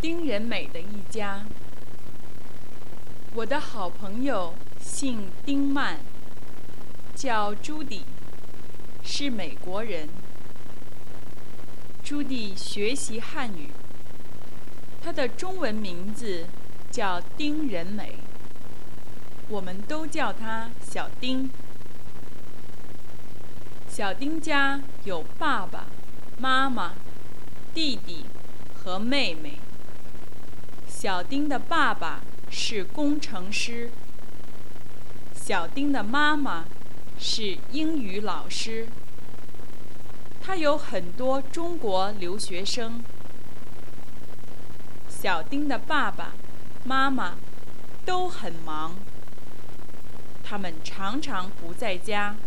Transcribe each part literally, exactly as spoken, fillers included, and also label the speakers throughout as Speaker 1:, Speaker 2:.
Speaker 1: 丁仁美的一家。我的好朋友姓丁曼，叫朱迪，是美国人。朱迪学习汉语，他的中文名字叫丁仁美，我们都叫他小丁。小丁家有爸爸、妈妈、弟弟和妹妹。小丁的爸爸是工程师，小丁的妈妈是英语老师。他有很多中国留学生。小丁的爸爸妈妈都很忙，他们常常不在家。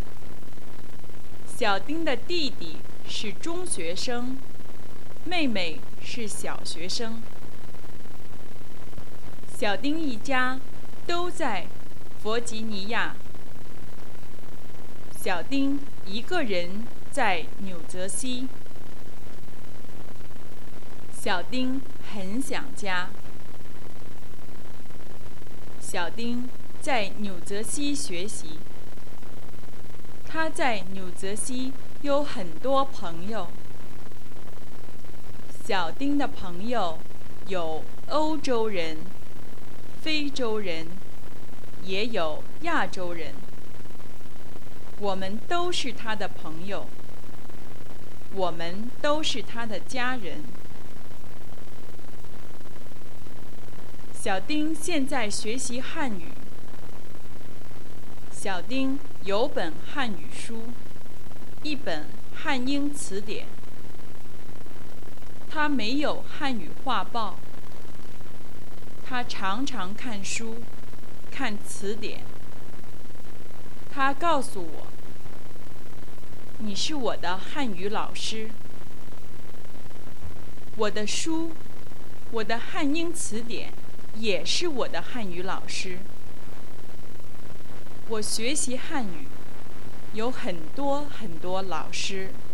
Speaker 1: 小丁的弟弟是中学生，妹妹是小学生。小丁一家都在弗吉尼亚，小丁一个人在纽泽西。小丁很想家。小丁在纽泽西学习，他在纽泽西有很多朋友。小丁的朋友有欧洲人、非洲人，也有亚洲人。我们都是他的朋友，我们都是他的家人。小丁现在学习汉语。小丁有本汉语书，一本汉英词典。他没有汉语画报，他常常看书，看词典。他告诉我：“你是我的汉语老师。”我的书，我的汉英词典也是我的汉语老师。我学习汉语有很多很多老师。